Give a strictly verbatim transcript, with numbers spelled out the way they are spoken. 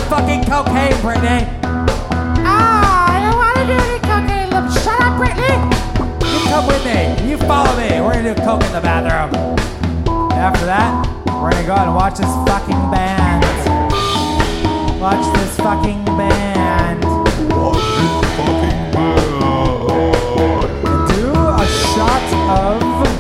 fucking cocaine, Brittany. Ah, I don't want to do any cocaine. Look, shut up, Brittany. You come with me. You follow me. We're gonna do coke in the bathroom. After that, we're gonna go out and watch this fucking band. Watch this fucking band. Watch this fucking band. And do a shot of